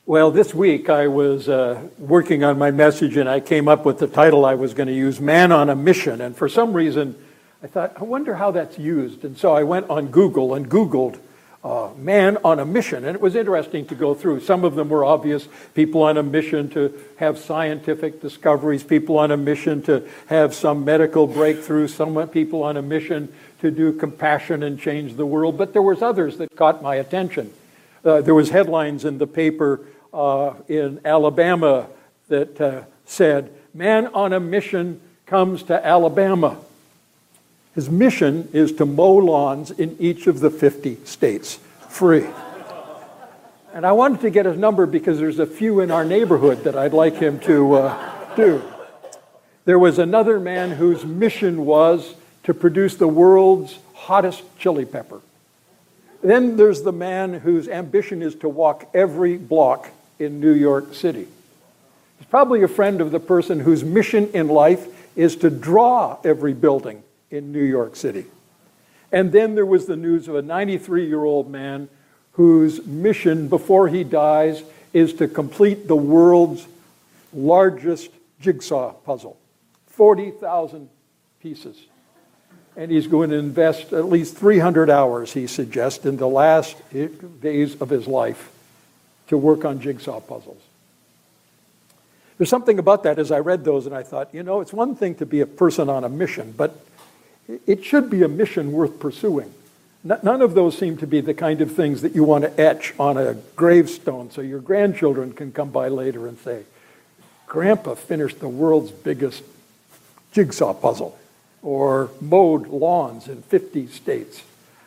Well, this week I was working on my message and I came up with the title I was going to use, Man on a Mission. And for some reason, I thought, I wonder how that's used. And so I went on Google and Googled Man on a Mission. And it was interesting to go through. Some of them were obvious. People on a mission to have scientific discoveries. People on a mission to have some medical breakthrough. Some people on a mission to do compassion and change the world. But there was others that caught my attention. There was headlines in the paper in Alabama that said, Man on a Mission comes to Alabama. His mission is to mow lawns in each of the 50 states, free. And I wanted to get his number because there's a few in our neighborhood that I'd like him to do. There was another man whose mission was to produce the world's hottest chili pepper. Then there's the man whose ambition is to walk every block in New York City. He's probably a friend of the person whose mission in life is to draw every building in New York City. And then there was the news of a 93-year-old man whose mission before he dies is to complete the world's largest jigsaw puzzle, 40,000 pieces. And he's going to invest at least 300 hours, he suggests, in the last days of his life to work on jigsaw puzzles. There's something about that as I read those and I thought, it's one thing to be a person on a mission, but it should be a mission worth pursuing. None of those seem to be the kind of things that you want to etch on a gravestone so your grandchildren can come by later and say, Grandpa finished the world's biggest jigsaw puzzle, or mowed lawns in 50 states.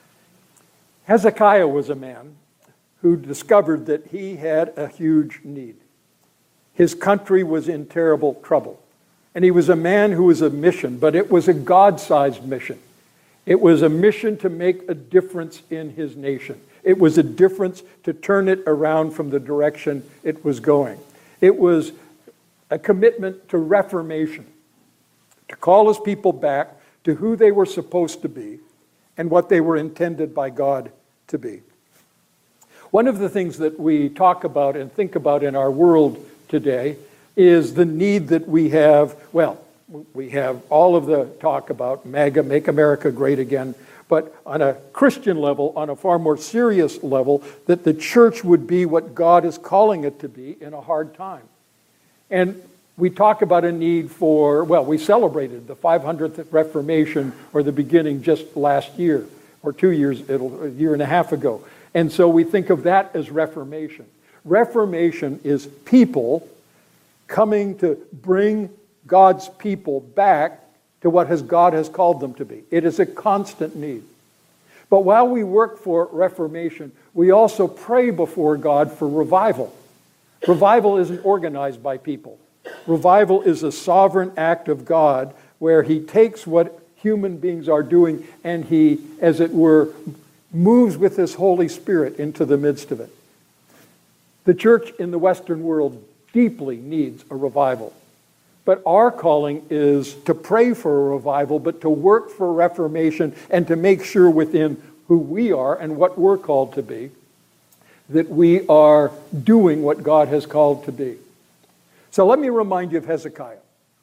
Hezekiah was a man who discovered that he had a huge need. His country was in terrible trouble. And he was a man who was a mission, but it was a God-sized mission. It was a mission to make a difference in his nation. It was a difference to turn it around from the direction it was going. It was a commitment to reformation, to call his people back to who they were supposed to be and what they were intended by God to be. One of the things that we talk about and think about in our world today is the need that we have. We have all of the talk about MAGA, Make America Great Again, but on a Christian level, on a far more serious level, that the church would be what God is calling it to be in a hard time. And we talk about a need for, we celebrated the 500th Reformation, or the beginning, just last year, or 2 years, a year and a half ago. And so we think of that as Reformation. Reformation is people coming to bring God's people back to what God has called them to be. It is a constant need. But while we work for Reformation, we also pray before God for revival. Revival isn't organized by people. Revival is a sovereign act of God where he takes what human beings are doing and he, as it were, moves with his Holy Spirit into the midst of it. The church in the Western world deeply needs a revival. But our calling is to pray for a revival, but to work for reformation and to make sure within who we are and what we're called to be, that we are doing what God has called to be. So let me remind you of Hezekiah.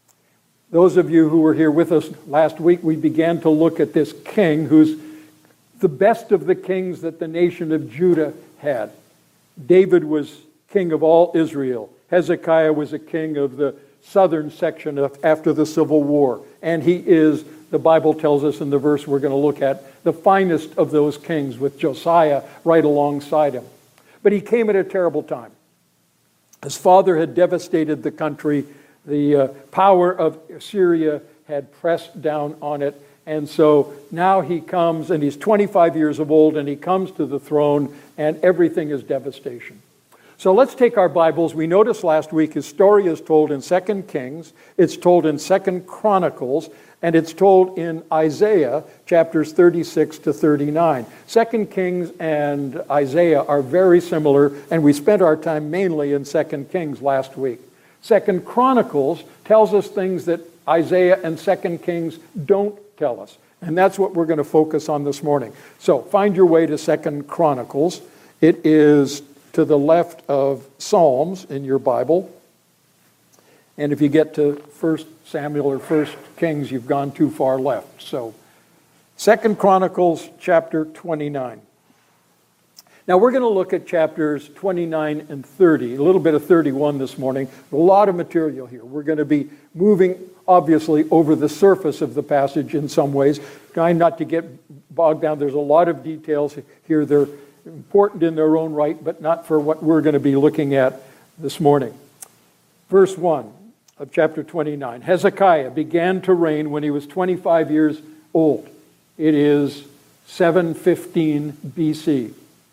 Those of you who were here with us last week, we began to look at this king who's the best of the kings that the nation of Judah had. David was king of all Israel. Hezekiah was a king of the southern section after the Civil War. And he is, the Bible tells us in the verse we're going to look at, the finest of those kings, with Josiah right alongside him. But he came at a terrible time. His father had devastated the country. The power of Assyria had pressed down on it. And so now he comes, and he's 25 years old, and he comes to the throne, and everything is devastation. So let's take our Bibles. We noticed last week his story is told in 2 Kings, it's told in 2 Chronicles, and it's told in Isaiah chapters 36 to 39. 2 Kings and Isaiah are very similar, and we spent our time mainly in 2 Kings last week. 2 Chronicles tells us things that Isaiah and 2 Kings don't tell us. And that's what we're going to focus on this morning. So find your way to 2 Chronicles. It is to the left of Psalms in your Bible. And if you get to 1 Samuel or 1 Kings, you've gone too far left. So 2 Chronicles chapter 29. Now we're going to look at chapters 29 and 30, a little bit of 31 this morning. A lot of material here. We're going to be moving, obviously, over the surface of the passage in some ways, trying not to get bogged down. There's a lot of details here. They're important in their own right, but not for what we're going to be looking at this morning. Verse 1 of chapter 29. Hezekiah began to reign when he was 25 years old. It is 715 BC.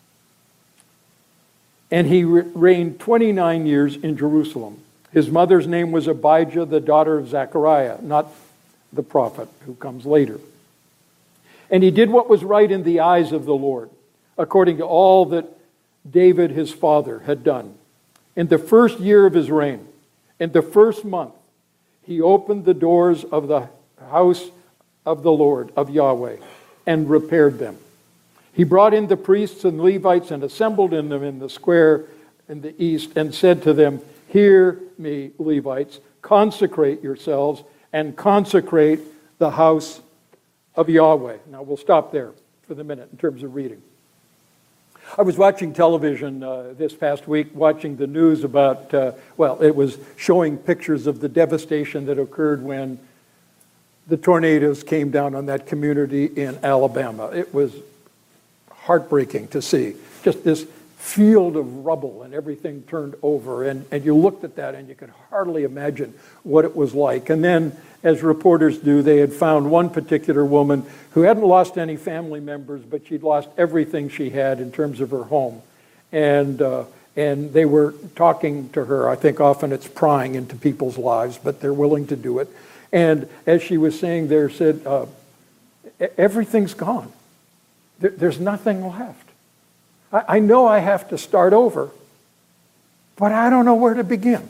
And he reigned 29 years in Jerusalem. His mother's name was Abijah, the daughter of Zechariah, not the prophet who comes later. And he did what was right in the eyes of the Lord, according to all that David his father had done. In the first year of his reign, in the first month, he opened the doors of the house of the Lord, of Yahweh, and repaired them. He brought in the priests and Levites and assembled in them in the square in the east and said to them, "Hear me, Levites, consecrate yourselves and consecrate the house of Yahweh." Now we'll stop there for the minute in terms of reading. I was watching television this past week, watching the news about, it was showing pictures of the devastation that occurred when the tornadoes came down on that community in Alabama. It was heartbreaking to see. Just this field of rubble and everything turned over. And you looked at that and you could hardly imagine what it was like. And then, as reporters do, they had found one particular woman who hadn't lost any family members, but she'd lost everything she had in terms of her home. And they were talking to her. I think often it's prying into people's lives, but they're willing to do it. And as she was saying there, said, everything's gone. There's nothing left. I know I have to start over, but I don't know where to begin.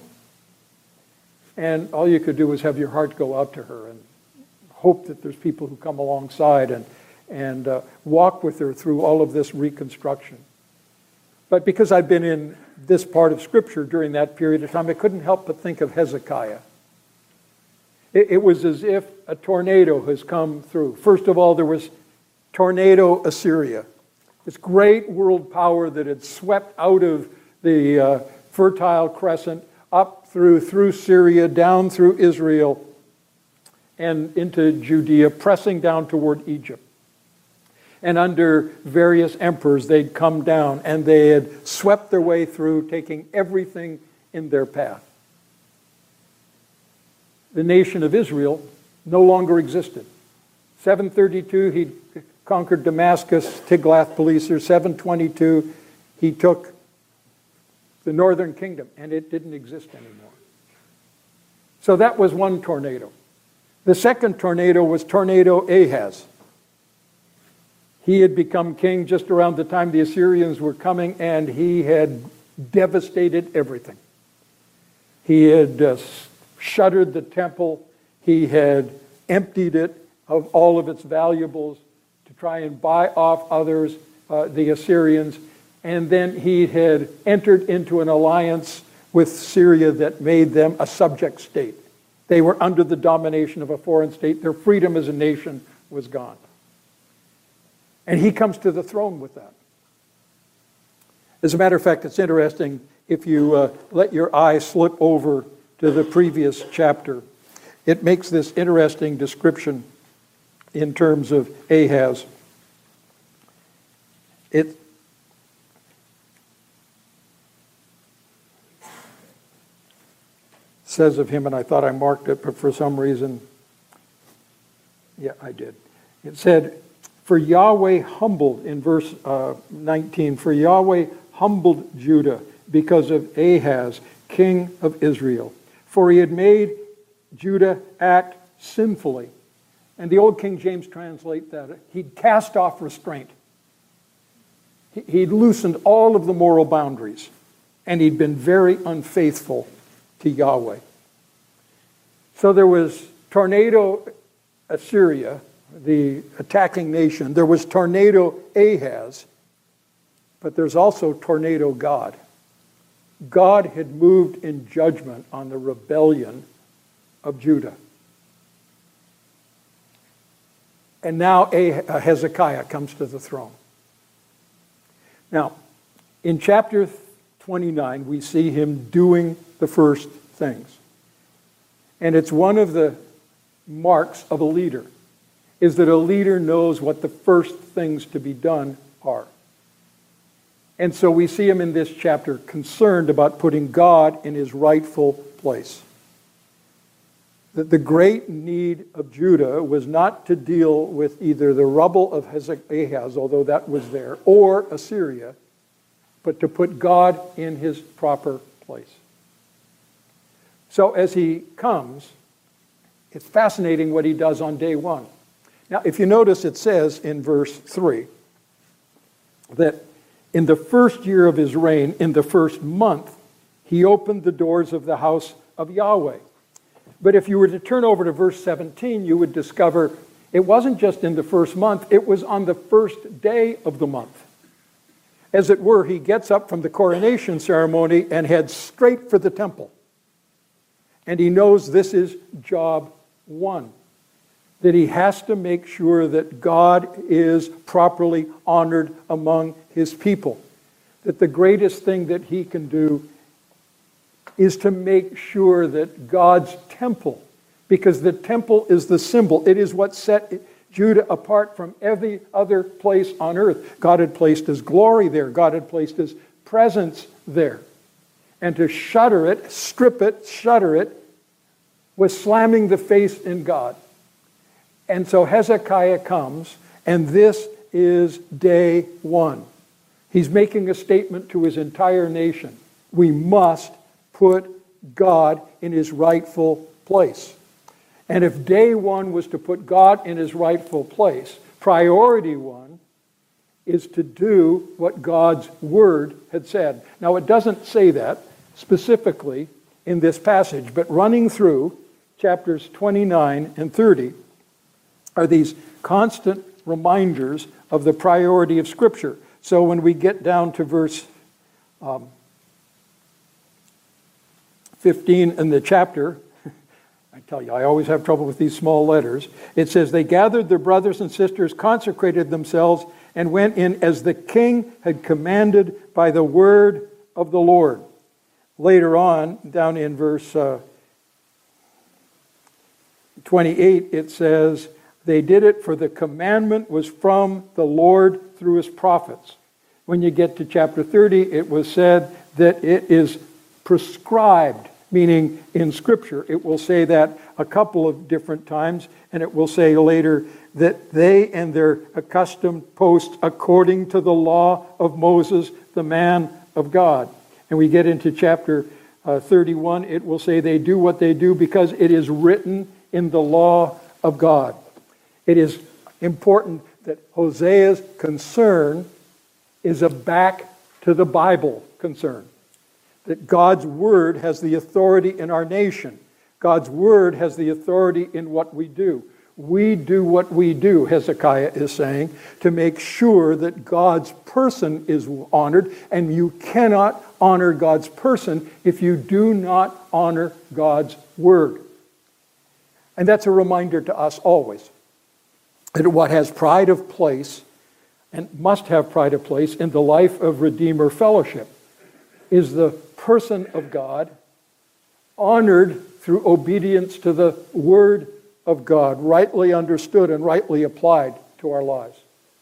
And all you could do was have your heart go out to her and hope that there's people who come alongside and walk with her through all of this reconstruction. But because I've been in this part of Scripture during that period of time, I couldn't help but think of Hezekiah. It was as if a tornado has come through. First of all, there was tornado Assyria, this great world power that had swept out of the Fertile Crescent up through Syria, down through Israel, and into Judea, pressing down toward Egypt. And under various emperors, they'd come down and they had swept their way through, taking everything in their path. The nation of Israel no longer existed. 732, he conquered Damascus, Tiglath-Pileser. 722, he took the northern kingdom, and it didn't exist anymore. So that was one tornado. The second tornado was Tornado Ahaz. He had become king just around the time the Assyrians were coming, and he had devastated everything. He had shuttered the temple. He had emptied it of all of its valuables to try and buy off others, the Assyrians. And then he had entered into an alliance with Syria that made them a subject state. They were under the domination of a foreign state. Their freedom as a nation was gone. And he comes to the throne with that. As a matter of fact, it's interesting if you let your eye slip over to the previous chapter. It makes this interesting description in terms of Ahaz. It says of him, and I thought I marked it, but for some reason, yeah, I did. It said, for Yahweh humbled, in verse 19, for Yahweh humbled Judah because of Ahaz, king of Israel. For he had made Judah act sinfully. And the old King James translate that. He'd cast off restraint. He'd loosened all of the moral boundaries. And he'd been very unfaithful to Yahweh. So there was Tornado Assyria, the attacking nation. There was Tornado Ahaz. but there's also tornado God. God had moved in judgment on the rebellion of Judah. And now Hezekiah comes to the throne. Now, in chapter 29, we see him doing the first things. And it's one of the marks of a leader, is that a leader knows what the first things to be done are. And so we see him in this chapter concerned about putting God in his rightful place. That the great need of Judah was not to deal with either the rubble of Ahaz, although that was there, or Assyria, but to put God in his proper place. So as he comes, it's fascinating what he does on day one. Now, if you notice, it says in verse 3 that in the first year of his reign, in the first month, he opened the doors of the house of Yahweh. But if you were to turn over to verse 17, you would discover it wasn't just in the first month, it was on the first day of the month. As it were, he gets up from the coronation ceremony and heads straight for the temple. And he knows this is job one, that he has to make sure that God is properly honored among his people. That the greatest thing that he can do is to make sure that God's temple, because the temple is the symbol, it is what set Judah apart from every other place on earth. God had placed his glory there. God had placed his presence there. And to shutter it, strip it, shutter it, was slamming the face in God. And so Hezekiah comes, and this is day one. He's making a statement to his entire nation. We must put God in his rightful place. And if day one was to put God in his rightful place, priority one is to do what God's word had said. Now, it doesn't say that specifically in this passage, but running through chapters 29 and 30 are these constant reminders of the priority of Scripture. So when we get down to verse 15 in the chapter, I tell you, I always have trouble with these small letters. It says, they gathered their brothers and sisters, consecrated themselves, and went in as the king had commanded by the word of the Lord. Later on, down in verse 28, it says, they did it for the commandment was from the Lord through his prophets. When you get to chapter 30, it was said that it is prescribed, meaning in Scripture. It will say that a couple of different times, and it will say later that they and their accustomed posts according to the law of Moses, the man of God. And we get into chapter 31, it will say they do what they do because it is written in the law of God. It is important that Hosea's concern is a back to the Bible concern. That God's word has the authority in our nation. God's word has the authority in what we do. We do what we do, Hezekiah is saying, to make sure that God's person is honored, and you cannot honor God's person if you do not honor God's word. And that's a reminder to us always that what has pride of place and must have pride of place in the life of Redeemer Fellowship is the person of God honored through obedience to the word of God, rightly understood and rightly applied to our lives.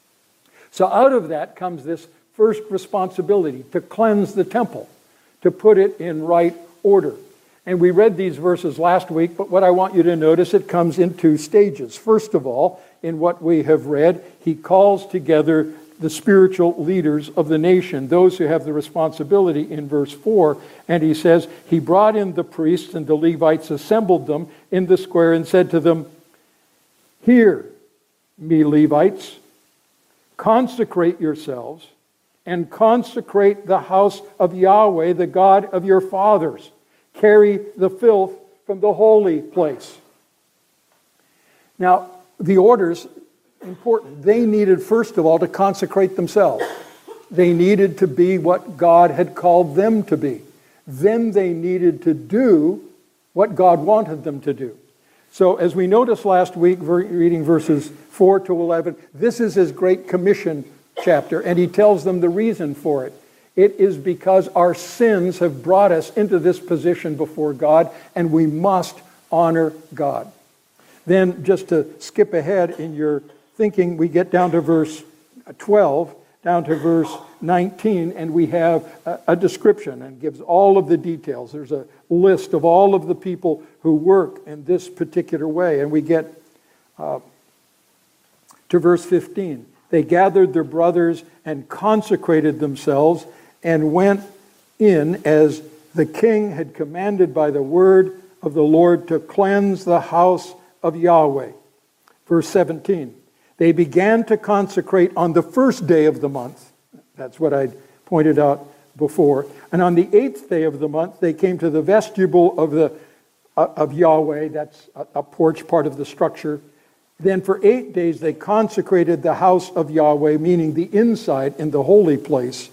So out of that comes this first responsibility to cleanse the temple, to put it in right order. And we read these verses last week, but what I want you to notice, it comes in two stages. First of all, in what we have read, he calls together the spiritual leaders of the nation, those who have the responsibility in verse 4. And he says, he brought in the priests and the Levites, assembled them in the square and said to them, hear me, Levites, consecrate yourselves and consecrate the house of Yahweh, the God of your fathers. Carry the filth from the holy place. Now, the orders, important. They needed, first of all, to consecrate themselves. They needed to be what God had called them to be. Then they needed to do what God wanted them to do. So as we noticed last week, reading verses 4 to 11, this is his Great Commission chapter, and he tells them the reason for it. It is because our sins have brought us into this position before God, and we must honor God. Then, just to skip ahead in your thinking, we get down to verse 12, down to verse 19, and we have a description and gives all of the details. There's a list of all of the people who work in this particular way. And we get to verse 15. They gathered their brothers and consecrated themselves and went in as the king had commanded by the word of the Lord to cleanse the house of Yahweh. Verse 17. They began to consecrate on the first day of the month. That's what I pointed out before. And on the 8th day of the month, they came to the vestibule of Yahweh. That's a porch, part of the structure. Then for 8 days, they consecrated the house of Yahweh, meaning the inside in the holy place.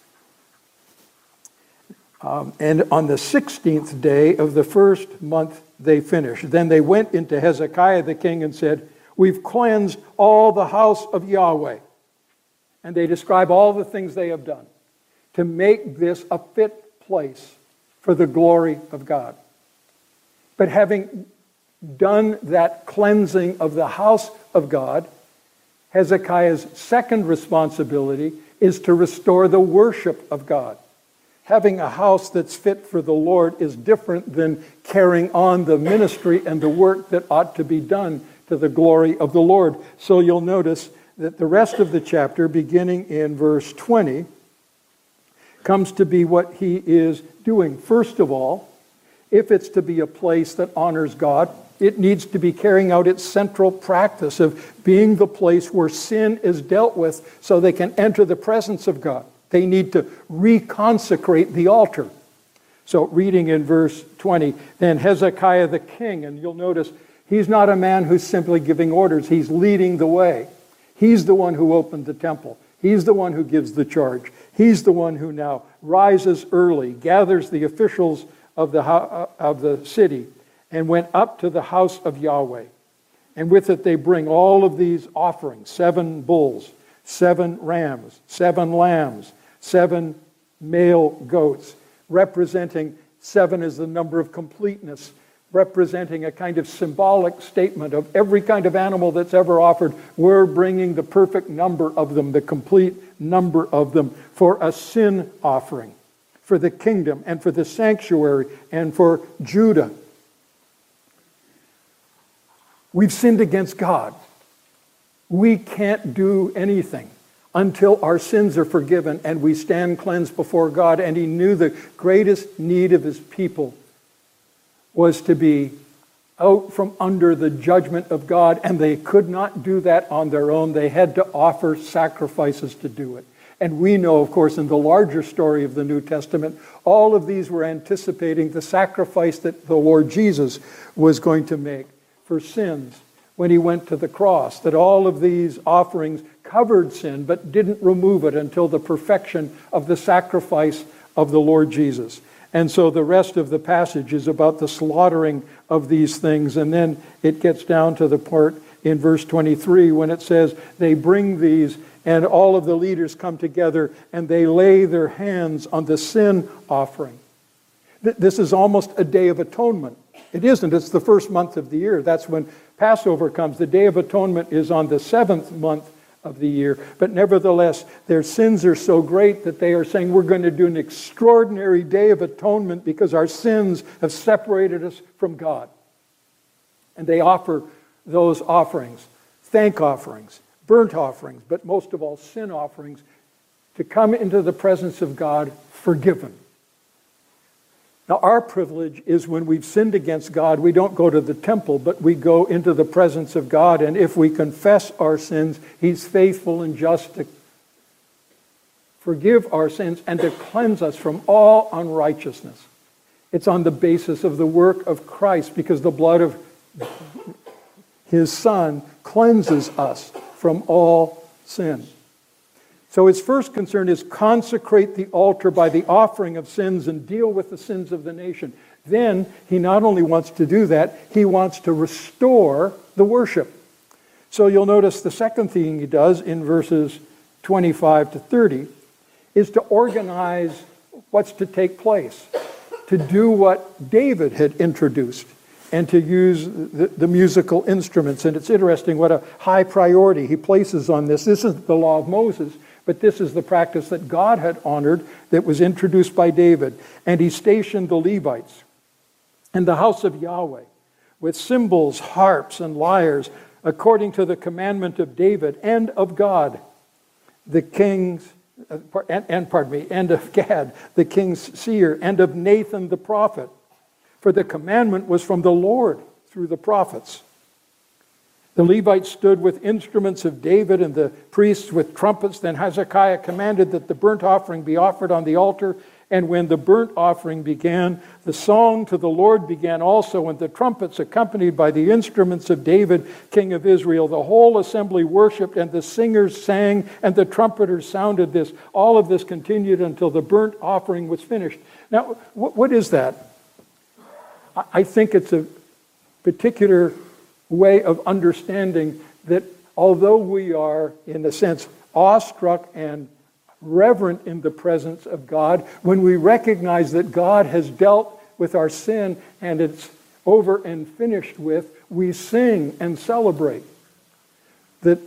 And on the 16th day of the first month, they finished. Then they went into Hezekiah the king and said, "We've cleansed all the house of Yahweh." And they describe all the things they have done to make this a fit place for the glory of God. But having done that cleansing of the house of God, Hezekiah's second responsibility is to restore the worship of God. Having a house that's fit for the Lord is different than carrying on the ministry and the work that ought to be done to the glory of the Lord. So you'll notice that the rest of the chapter, beginning in verse 20, comes to be what he is doing. First of all, if it's to be a place that honors God, it needs to be carrying out its central practice of being the place where sin is dealt with so they can enter the presence of God. They need to reconsecrate the altar. So reading in verse 20, then Hezekiah the king, and you'll notice he's not a man who's simply giving orders. He's leading the way. He's the one who opened the temple. He's the one who gives the charge. He's the one who now rises early, gathers the officials of the city, and went up to the house of Yahweh. And with it they bring all of these offerings, 7 bulls, 7 rams, 7 lambs, 7 male goats, representing 7 as the number of completeness, representing a kind of symbolic statement of every kind of animal that's ever offered. We're bringing the perfect number of them, the complete number of them, for a sin offering, for the kingdom and for the sanctuary and for Judah. We've sinned against God. We can't do anything until our sins are forgiven and we stand cleansed before God. And he knew the greatest need of his people was to be out from under the judgment of God, and they could not do that on their own. They had to offer sacrifices to do it. And we know, of course, in the larger story of the New Testament, all of these were anticipating the sacrifice that the Lord Jesus was going to make for sins when he went to the cross, that all of these offerings covered sin but didn't remove it until the perfection of the sacrifice of the Lord Jesus. And so the rest of the passage is about the slaughtering of these things. And then it gets down to the part in verse 23 when it says they bring these and all of the leaders come together and they lay their hands on the sin offering. This is almost a day of atonement. It isn't. It's the first month of the year. That's when Passover comes. The Day of Atonement is on the 7th month of the year. But nevertheless, their sins are so great that they are saying we're going to do an extraordinary Day of Atonement because our sins have separated us from God. And they offer those offerings, thank offerings, burnt offerings, but most of all sin offerings, to come into the presence of God forgiven. Now, our privilege is when we've sinned against God, we don't go to the temple, but we go into the presence of God. And if we confess our sins, he's faithful and just to forgive our sins and to cleanse us from all unrighteousness. It's on the basis of the work of Christ, because the blood of his Son cleanses us from all sin. So his first concern is consecrate the altar by the offering of sins and deal with the sins of the nation. Then he not only wants to do that, he wants to restore the worship. So you'll notice the second thing he does in verses 25 to 30 is to organize what's to take place, to do what David had introduced, and to use the musical instruments. And it's interesting what a high priority he places on this. This isn't the law of Moses, but this is the practice that God had honored that was introduced by David. And he stationed the Levites in the house of Yahweh with cymbals, harps, and lyres, according to the commandment of David and of God, the king's, and of Gad, the king's seer, and of Nathan the prophet. For the commandment was from the Lord through the prophets. The Levites stood with instruments of David and the priests with trumpets. Then Hezekiah commanded that the burnt offering be offered on the altar. And when the burnt offering began, the song to the Lord began also, and the trumpets accompanied by the instruments of David, king of Israel. The whole assembly worshipped, and the singers sang, and the trumpeters sounded this. All of this continued until the burnt offering was finished. Now, what is that? I think it's a particular way of understanding that although we are, in a sense, awestruck and reverent in the presence of God, when we recognize that God has dealt with our sin and it's over and finished with, we sing and celebrate. That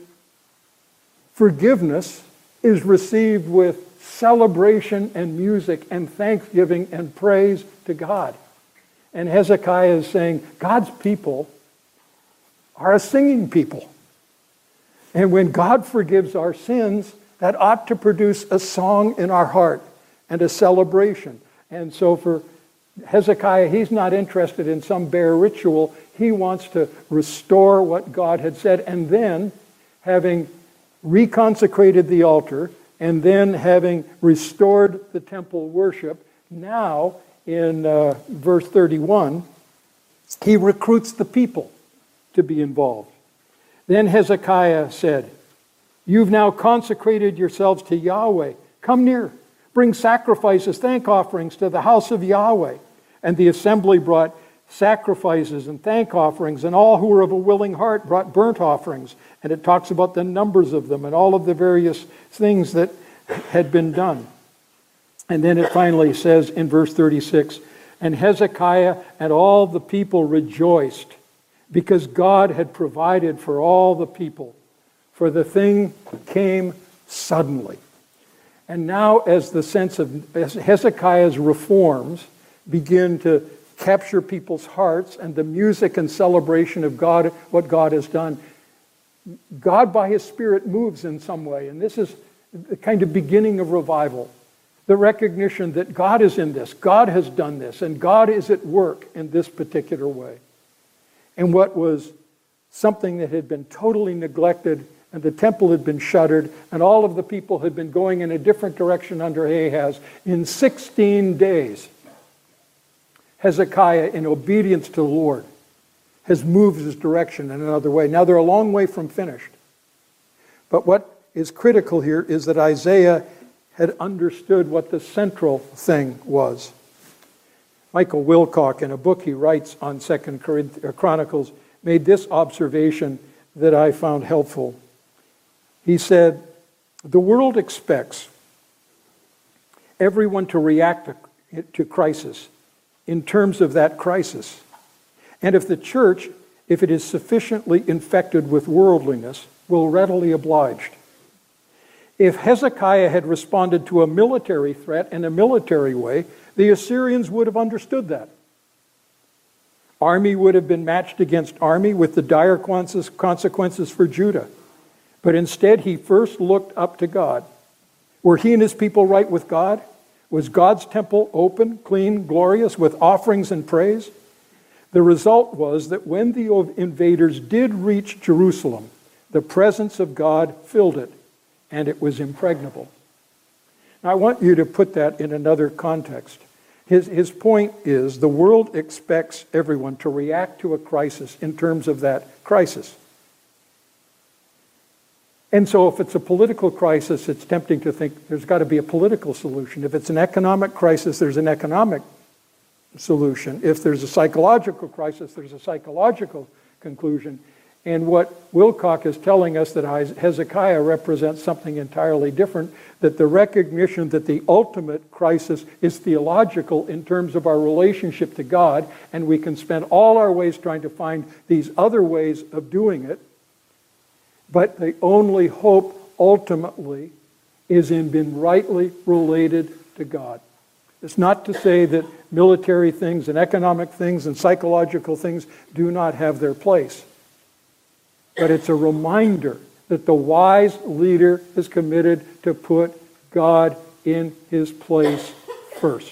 forgiveness is received with celebration and music and thanksgiving and praise to God. And Hezekiah is saying, God's people are a singing people. And when God forgives our sins, that ought to produce a song in our heart and a celebration. And so for Hezekiah, he's not interested in some bare ritual. He wants to restore what God had said. And then, having reconsecrated the altar, and then having restored the temple worship, now in verse 31, he recruits the people to be involved. Then Hezekiah said, "You've now consecrated yourselves to Yahweh. Come near, bring sacrifices, thank offerings to the house of Yahweh." And the assembly brought sacrifices and thank offerings, and all who were of a willing heart brought burnt offerings. And it talks about the numbers of them and all of the various things that had been done. And then it finally says in verse 36, "And Hezekiah and all the people rejoiced, because God had provided for all the people. For the thing came suddenly." And now as Hezekiah's reforms begin to capture people's hearts and the music and celebration of God, what God has done, God by His Spirit moves in some way. And this is the kind of beginning of revival. The recognition that God is in this, God has done this, and God is at work in this particular way. And what was something that had been totally neglected, and the temple had been shuttered, and all of the people had been going in a different direction under Ahaz, in 16 days, Hezekiah, in obedience to the Lord, has moved his direction in another way. Now, they're a long way from finished. But what is critical here is that Isaiah had understood what the central thing was. Michael Wilcock, in a book he writes on 2 Chronicles, made this observation that I found helpful. He said, "The world expects everyone to react to crisis in terms of that crisis. And if the church, if it is sufficiently infected with worldliness, will readily oblige. If Hezekiah had responded to a military threat in a military way, the Assyrians would have understood that. Army would have been matched against army with the dire consequences for Judah. But instead, he first looked up to God. Were he and his people right with God? Was God's temple open, clean, glorious, with offerings and praise? The result was that when the invaders did reach Jerusalem, the presence of God filled it, and it was impregnable." Now, I want you to put that in another context. His point is the world expects everyone to react to a crisis in terms of that crisis. And so if it's a political crisis, it's tempting to think there's got to be a political solution. If it's an economic crisis, there's an economic solution. If there's a psychological crisis, there's a psychological conclusion. And what Wilcock is telling us, that Hezekiah represents something entirely different, that the recognition that the ultimate crisis is theological in terms of our relationship to God, and we can spend all our ways trying to find these other ways of doing it, but the only hope ultimately is in being rightly related to God. It's not to say that military things and economic things and psychological things do not have their place. But it's a reminder that the wise leader is committed to put God in his place first.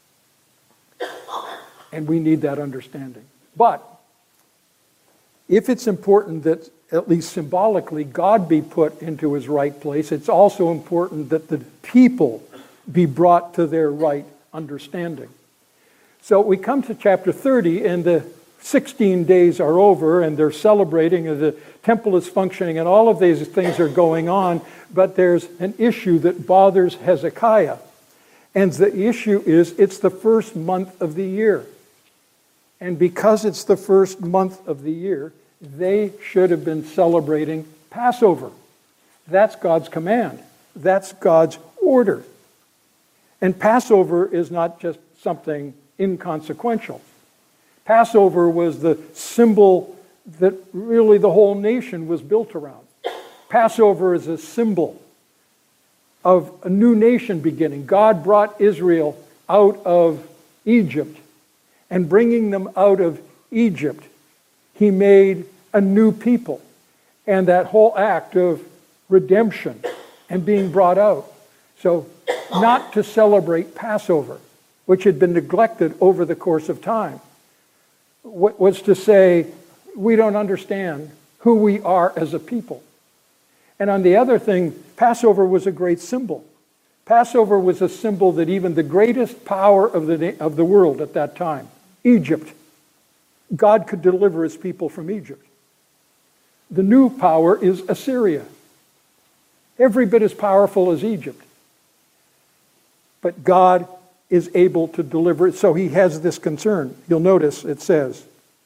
And we need that understanding. But if it's important that, at least symbolically, God be put into his right place, it's also important that the people be brought to their right understanding. So we come to chapter 30, and the 16 days are over, and they're celebrating, and the temple is functioning, and all of these things are going on, but there's an issue that bothers Hezekiah. And the issue is, it's the first month of the year. And because it's the first month of the year, they should have been celebrating Passover. That's God's command. That's God's order. And Passover is not just something inconsequential. Passover was the symbol that really the whole nation was built around. Passover is a symbol of a new nation beginning. God brought Israel out of Egypt, and bringing them out of Egypt, he made a new people. And that whole act of redemption and being brought out. So not to celebrate Passover, which had been neglected over the course of time, was to say, we don't understand who we are as a people. And on the other thing, Passover was a great symbol. Passover was a symbol that even the greatest power of the world at that time, Egypt, God could deliver his people from Egypt. The new power is Assyria. Every bit as powerful as Egypt. But God is able to deliver it, so he has this concern. You'll notice it says,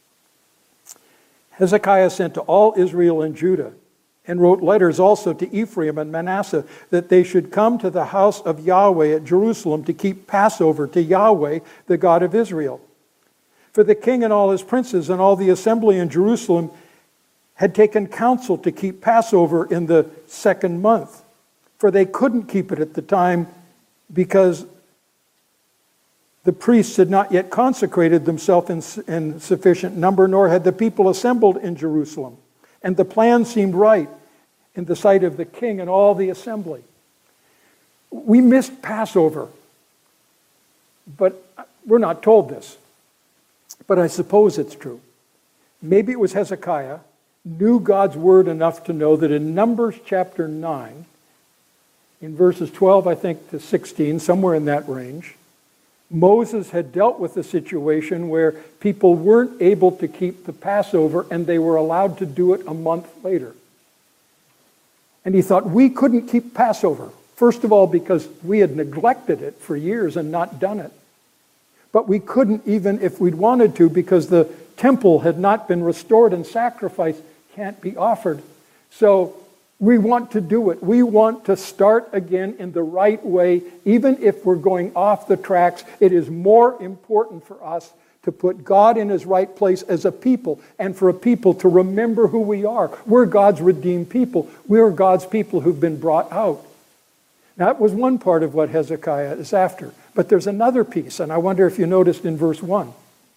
Hezekiah sent to all Israel and Judah, and wrote letters also to Ephraim and Manasseh, that they should come to the house of Yahweh at Jerusalem to keep Passover to Yahweh, the God of Israel. For the king and all his princes and all the assembly in Jerusalem had taken counsel to keep Passover in the second month, for they couldn't keep it at the time because the priests had not yet consecrated themselves in sufficient number, nor had the people assembled in Jerusalem. And the plan seemed right in the sight of the king and all the assembly. We missed Passover, but we're not told this. But I suppose it's true. Maybe it was Hezekiah knew God's word enough to know that in Numbers chapter 9, in verses 12, I think, to 16, somewhere in that range, Moses had dealt with a situation where people weren't able to keep the Passover and they were allowed to do it a month later. And he thought, we couldn't keep Passover. First of all, because we had neglected it for years and not done it. But we couldn't even if we'd wanted to, because the temple had not been restored and sacrifice can't be offered. So we want to do it. We want to start again in the right way. Even if we're going off the tracks, it is more important for us to put God in his right place as a people, and for a people to remember who we are. We're God's redeemed people. We're God's people who've been brought out. That was one part of what Hezekiah is after. But there's another piece, and I wonder if you noticed in verse 1.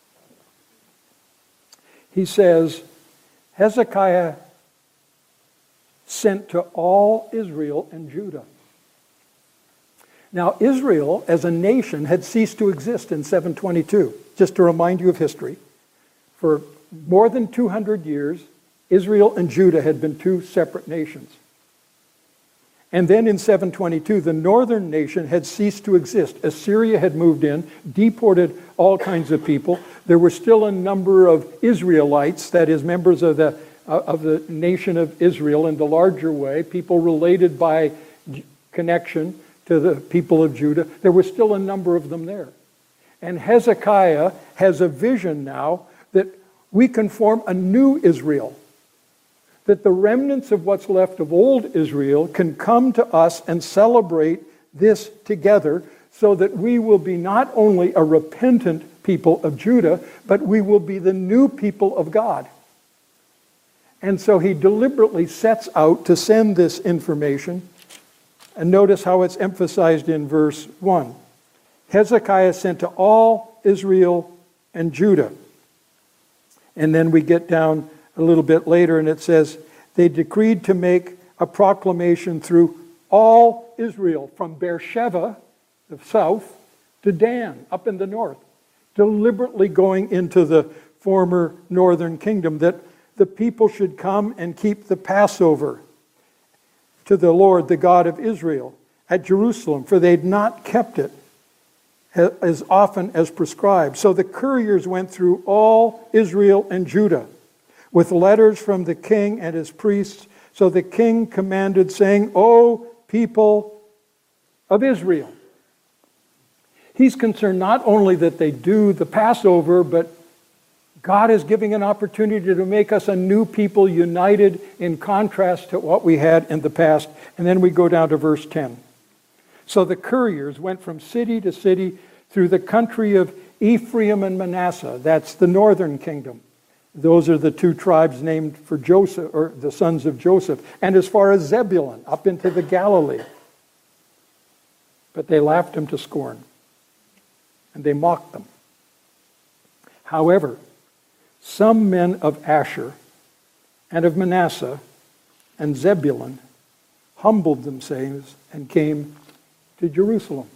He says, Hezekiah sent to all Israel and Judah. Now, Israel as a nation had ceased to exist in 722. Just to remind you of history, for more than 200 years, Israel and Judah had been two separate nations. And then in 722, the northern nation had ceased to exist. Assyria had moved in, deported all kinds of people. There were still a number of Israelites, that is, members of the of the nation of Israel in the larger way, people related by connection to the people of Judah, there were still a number of them there. And Hezekiah has a vision now that we can form a new Israel, that the remnants of what's left of old Israel can come to us and celebrate this together, so that we will be not only a repentant people of Judah, but we will be the new people of God. And so he deliberately sets out to send this information. And notice how it's emphasized in verse 1. Hezekiah sent to all Israel and Judah. And then we get down a little bit later and it says, they decreed to make a proclamation through all Israel, from Beersheba, the south, to Dan, up in the north, deliberately going into the former northern kingdom, that the people should come and keep the Passover to the Lord, the God of Israel, at Jerusalem, for they'd not kept it as often as prescribed. So the couriers went through all Israel and Judah with letters from the king and his priests. So the king commanded, saying, O people of Israel. He's concerned not only that they do the Passover, but God is giving an opportunity to make us a new people, united in contrast to what we had in the past. And then we go down to verse 10. So the couriers went from city to city through the country of Ephraim and Manasseh. That's the northern kingdom. Those are the two tribes named for Joseph, or the sons of Joseph. And as far as Zebulun, up into the Galilee. But they laughed him to scorn. And they mocked them. However, some men of Asher and of Manasseh and Zebulun humbled themselves and came to Jerusalem.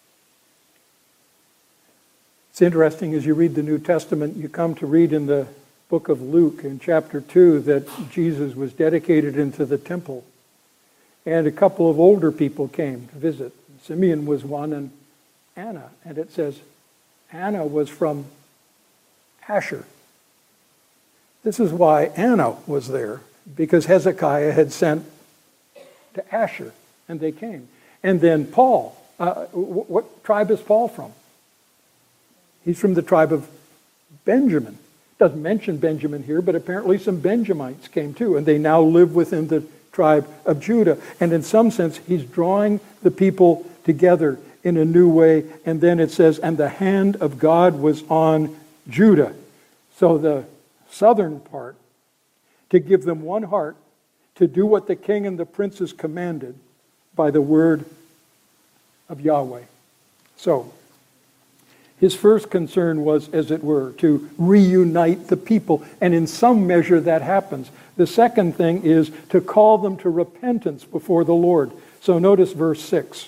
It's interesting, as you read the New Testament, you come to read in the book of Luke in chapter 2 that Jesus was dedicated into the temple. And a couple of older people came to visit. Simeon was one, and Anna. And it says Anna was from Asher. This is why Anna was there, because Hezekiah had sent to Asher, and they came. And then Paul, what tribe is Paul from? He's from the tribe of Benjamin. Doesn't mention Benjamin here, but apparently some Benjamites came too, and they now live within the tribe of Judah. And in some sense, he's drawing the people together in a new way. And then it says, and the hand of God was on Judah. So the southern part, to give them one heart, to do what the king and the princes commanded by the word of Yahweh. So, his first concern was, as it were, to reunite the people. And in some measure that happens. The second thing is to call them to repentance before the Lord. So notice verse 6.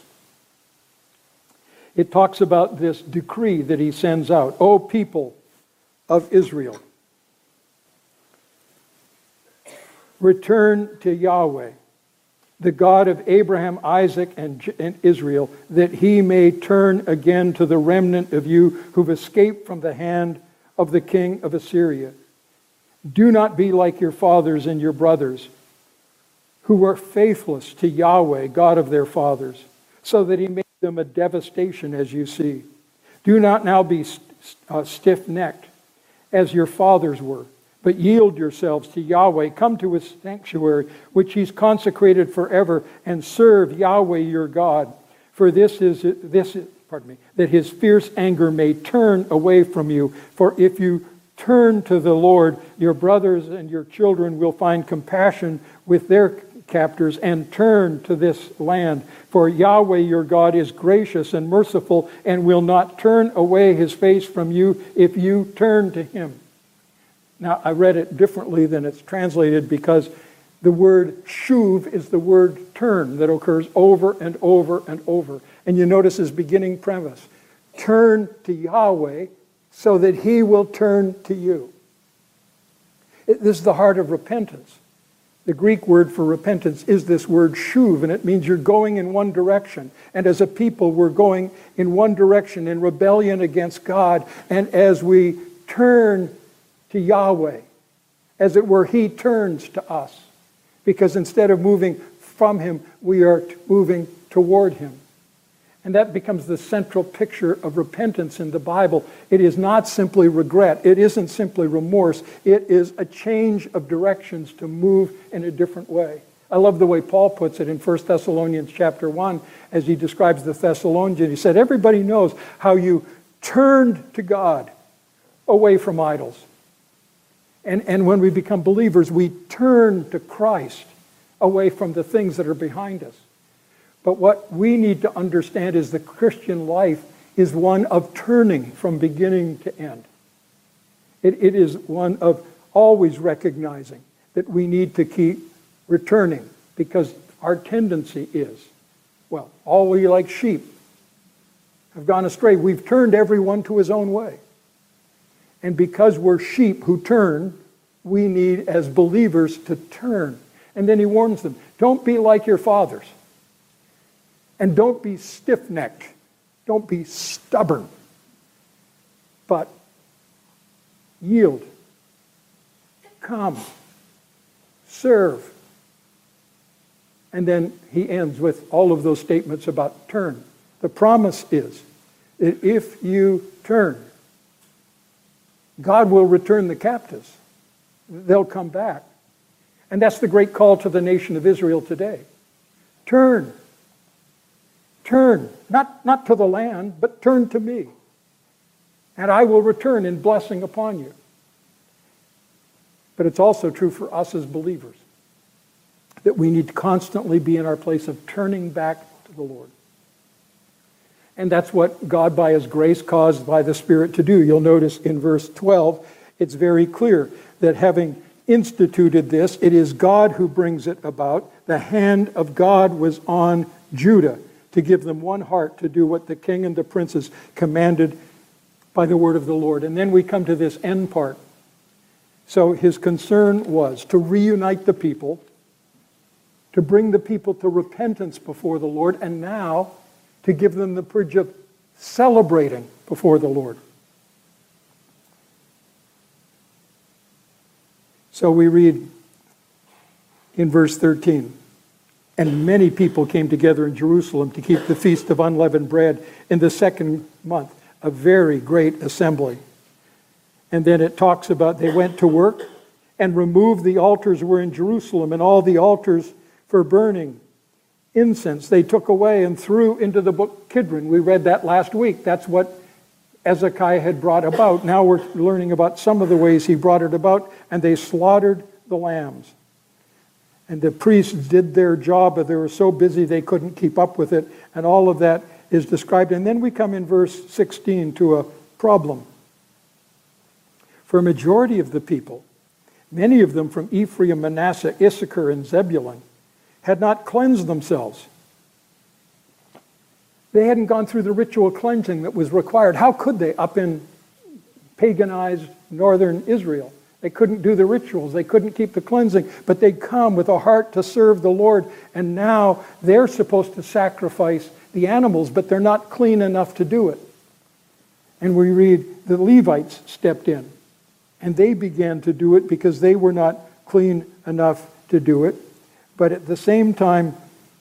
It talks about this decree that he sends out. O people of Israel, return to Yahweh, the God of Abraham, Isaac, and Israel, that he may turn again to the remnant of you who've escaped from the hand of the king of Assyria. Do not be like your fathers and your brothers, who were faithless to Yahweh, God of their fathers, so that he made them a devastation, as you see. Do not now be stiff-necked, as your fathers were, but yield yourselves to Yahweh. Come to his sanctuary, which he's consecrated forever, and serve Yahweh your God. For this is that his fierce anger may turn away from you. For if you turn to the Lord, your brothers and your children will find compassion with their captors and turn to this land. For Yahweh your God is gracious and merciful and will not turn away his face from you if you turn to him. Now, I read it differently than it's translated because the word shuv is the word turn that occurs over and over and over. And you notice his beginning premise. Turn to Yahweh so that he will turn to you. This is the heart of repentance. The Greek word for repentance is this word shuv, and it means you're going in one direction. And as a people, we're going in one direction in rebellion against God. And as we turn to Yahweh, As it were, he turns to us. Because instead of moving from him, we are moving toward him. And that becomes the central picture of repentance in the Bible. It is not simply regret. It isn't simply remorse. It is a change of directions to move in a different way. I love the way Paul puts it in 1 Thessalonians chapter 1 as he describes the Thessalonians. He said, everybody knows how you turned to God away from idols. And when we become believers, we turn to Christ away from the things that are behind us. But what we need to understand is the Christian life is one of turning from beginning to end. It is one of always recognizing that we need to keep returning, because our tendency is, well, all we like sheep have gone astray. We've turned everyone to his own way. And because we're sheep who turn, we need, as believers, to turn. And then he warns them, don't be like your fathers. And don't be stiff-necked. Don't be stubborn. But yield. Come. Serve. And then he ends with all of those statements about turn. The promise is that if you turn, God will return the captives. They'll come back. And that's the great call to the nation of Israel today. Turn. Turn. Not to the land, but turn to me. And I will return in blessing upon you. But it's also true for us as believers that we need to constantly be in our place of turning back to the Lord. And that's what God, by his grace, caused by the Spirit to do. You'll notice in verse 12, it's very clear that having instituted this, it is God who brings it about. The hand of God was on Judah to give them one heart to do what the king and the princes commanded by the word of the Lord. And then we come to this end part. So his concern was to reunite the people, to bring the people to repentance before the Lord, and now to give them the privilege of celebrating before the Lord. So we read in verse 13, and many people came together in Jerusalem to keep the feast of unleavened bread in the second month, a very great assembly. And then it talks about they went to work and removed the altars were in Jerusalem, and all the altars for burning incense they took away and threw into the brook Kidron. We read that last week. That's what Hezekiah had brought about. Now we're learning about some of the ways he brought it about. And they slaughtered the lambs. And the priests did their job, but they were so busy they couldn't keep up with it. And all of that is described. And then we come in verse 16 to a problem. For a majority of the people, many of them from Ephraim, Manasseh, Issachar, and Zebulun, had not cleansed themselves. They hadn't gone through the ritual cleansing that was required. How could they up in paganized northern Israel? They couldn't do the rituals. They couldn't keep the cleansing. But they'd come with a heart to serve the Lord. And now they're supposed to sacrifice the animals, but they're not clean enough to do it. And we read the Levites stepped in. And they began to do it because they were not clean enough to do it. But at the same time,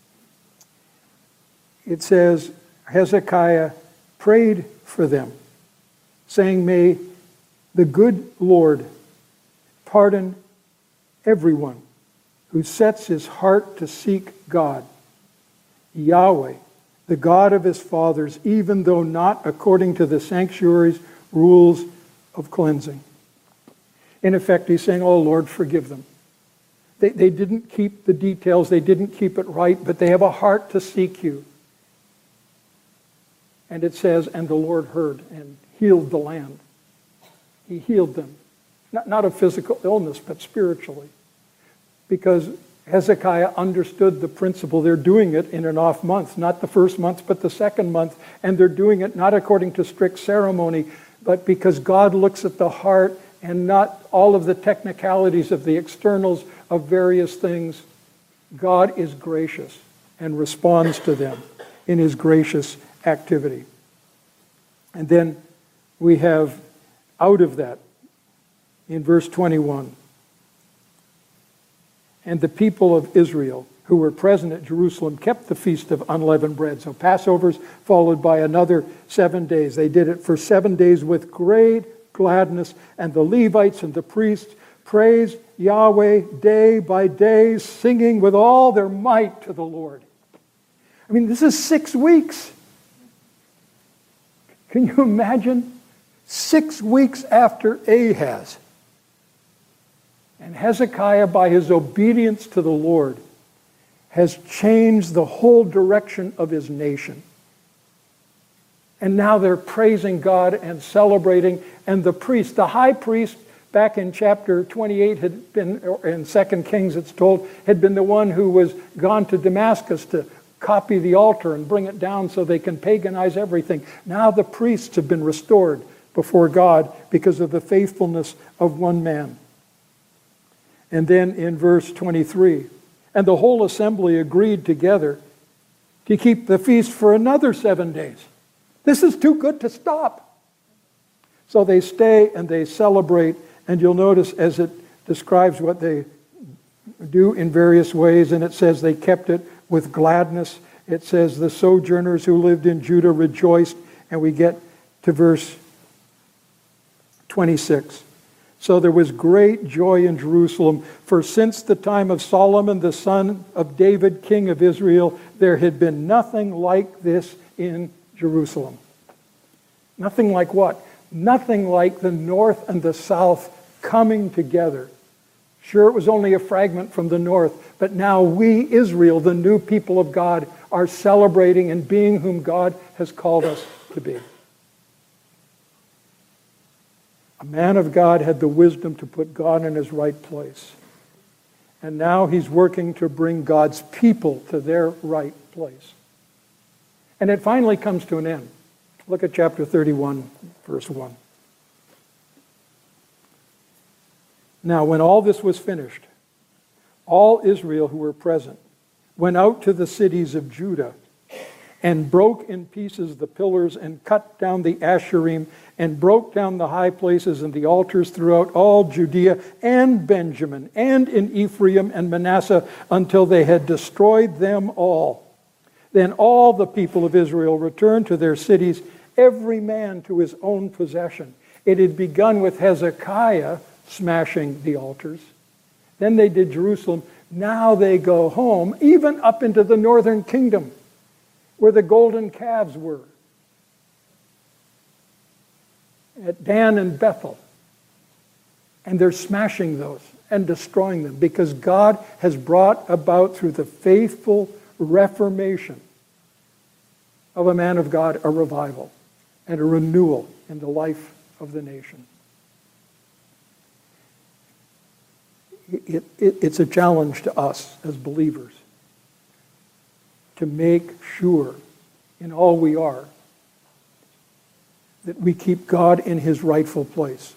it says, Hezekiah prayed for them, saying, may the good Lord pardon everyone who sets his heart to seek God, Yahweh, the God of his fathers, even though not according to the sanctuary's rules of cleansing. In effect, he's saying, oh Lord, forgive them. They didn't keep the details, they didn't keep it right, but they have a heart to seek you. And it says, and the Lord heard and healed the land. He healed them. Not of physical illness, but spiritually. Because Hezekiah understood the principle. They're doing it in an off month, not the first month, but the second month. And they're doing it not according to strict ceremony, but because God looks at the heart and not all of the technicalities of the externals of various things. God is gracious and responds to them in his gracious activity. And then we have out of that, in verse 21, And the people of Israel who were present at Jerusalem kept the feast of unleavened bread. So Passover's followed by another 7 days. They did it for 7 days with great gladness, and the Levites and the priests praised Yahweh day by day, singing with all their might to the Lord. I mean, this is 6 weeks. Can you imagine? 6 weeks after Ahaz. And Hezekiah, by his obedience to the Lord, has changed the whole direction of his nation. And now they're praising God and celebrating. And the priest, the high priest, back in chapter 28, had been, or in 2 Kings it's told, had been the one who was gone to Damascus to copy the altar and bring it down so they can paganize everything. Now the priests have been restored before God because of the faithfulness of one man. And then in verse 23, and the whole assembly agreed together to keep the feast for another 7 days. This is too good to stop. So they stay and they celebrate, and you'll notice as it describes what they do in various ways, and it says they kept it with gladness. It says the sojourners who lived in Judah rejoiced, and we get to verse 26. So there was great joy in Jerusalem, for since the time of Solomon, the son of David, king of Israel, there had been nothing like this in Jerusalem. Nothing like what? Nothing like the north and the south coming together. Sure, it was only a fragment from the north, but now we, Israel, the new people of God, are celebrating and being whom God has called us to be. A man of God had the wisdom to put God in his right place. And now he's working to bring God's people to their right place. And it finally comes to an end. Look at chapter 31, verse 1. Now, when all this was finished, all Israel who were present went out to the cities of Judah and broke in pieces the pillars and cut down the Asherim and broke down the high places and the altars throughout all Judea and Benjamin and in Ephraim and Manasseh until they had destroyed them all. Then all the people of Israel returned to their cities, every man to his own possession. It had begun with Hezekiah smashing the altars. Then they did Jerusalem. Now they go home, even up into the northern kingdom, where the golden calves were, at Dan and Bethel. And they're smashing those and destroying them because God has brought about, through the faithful reformation of a man of God, a revival and a renewal in the life of the nation. It's a challenge to us as believers to make sure in all we are that we keep God in his rightful place.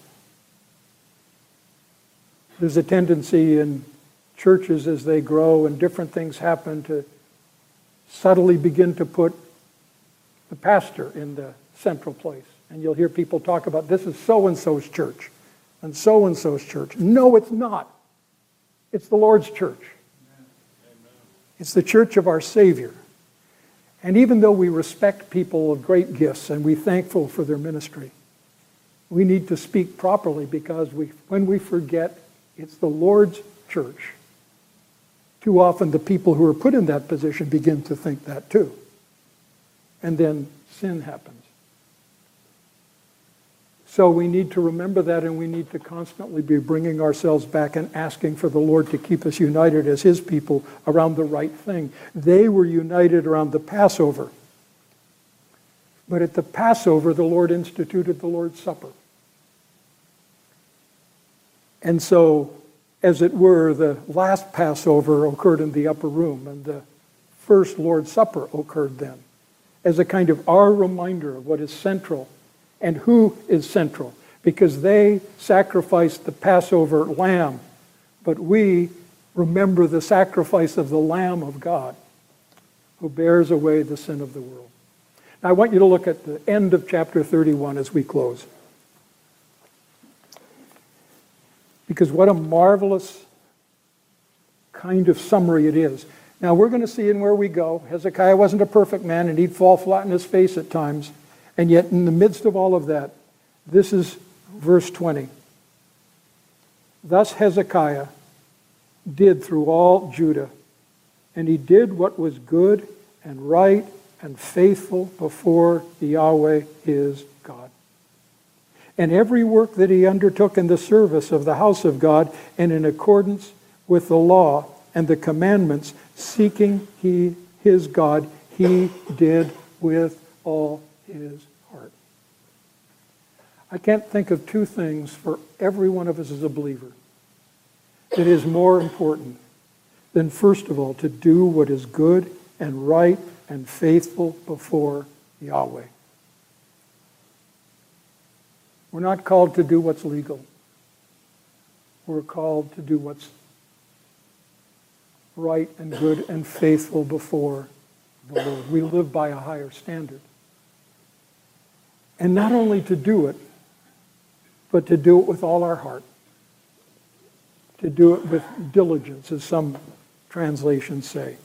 There's a tendency in churches as they grow and different things happen to subtly begin to put the pastor in the central place. And you'll hear people talk about, this is so-and-so's church and so-and-so's church. No, it's not. It's the Lord's church. It's the church of our Savior. And even though we respect people of great gifts and we're thankful for their ministry, we need to speak properly because when we forget it's the Lord's church, too often the people who are put in that position begin to think that too. And then sin happens. So we need to remember that, and we need to constantly be bringing ourselves back and asking for the Lord to keep us united as his people around the right thing. They were united around the Passover. But at the Passover, the Lord instituted the Lord's Supper. And so, as it were, the last Passover occurred in the upper room, and the first Lord's Supper occurred then, as a kind of our reminder of what is central and who is central, because they sacrificed the Passover lamb, but we remember the sacrifice of the Lamb of God who bears away the sin of the world. Now I want you to look at the end of chapter 31 as we close. Because what a marvelous kind of summary it is. Now we're going to see in where we go, Hezekiah wasn't a perfect man and he'd fall flat on his face at times. And yet in the midst of all of that, this is verse 20. Thus Hezekiah did through all Judah, and he did what was good and right and faithful before Yahweh his God. And every work that he undertook in the service of the house of God and in accordance with the law and the commandments, seeking his God, he did with all his heart. I can't think of two things for every one of us as a believer that is more important than, first of all, to do what is good and right and faithful before Yahweh. We're not called to do what's legal. We're called to do what's right and good and faithful before the Lord. We live by a higher standard. And not only to do it, but to do it with all our heart. To do it with diligence, as some translations say.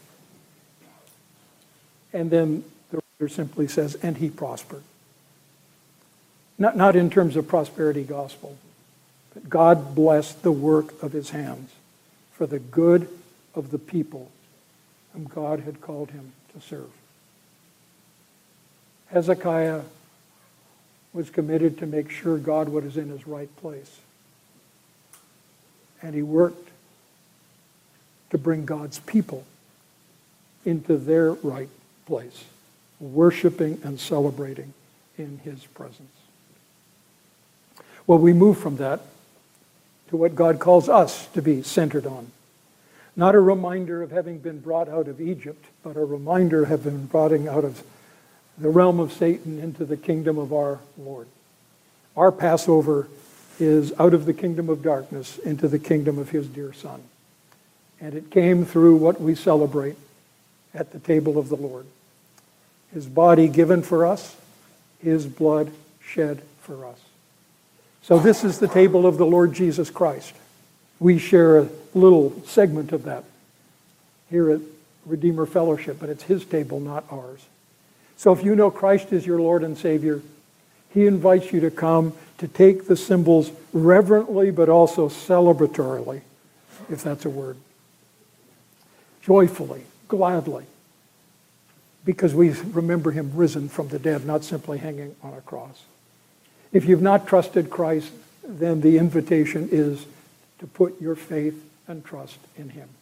And then the writer simply says, and he prospered. Not in terms of prosperity gospel, but God blessed the work of his hands for the good of the people whom God had called him to serve. Hezekiah was committed to make sure God was in his right place. And he worked to bring God's people into their right place, worshiping and celebrating in his presence. Well, we move from that to what God calls us to be centered on. Not a reminder of having been brought out of Egypt, but a reminder of having been brought out of the realm of Satan into the kingdom of our Lord. Our Passover is out of the kingdom of darkness into the kingdom of his dear Son. And it came through what we celebrate at the table of the Lord. His body given for us, his blood shed for us. So this is the table of the Lord Jesus Christ. We share a little segment of that here at Redeemer Fellowship, but it's his table, not ours. So if you know Christ is your Lord and Savior, he invites you to come to take the symbols reverently, but also celebratorily, if that's a word. Joyfully, gladly, because we remember him risen from the dead, not simply hanging on a cross. If you've not trusted Christ, then the invitation is to put your faith and trust in him.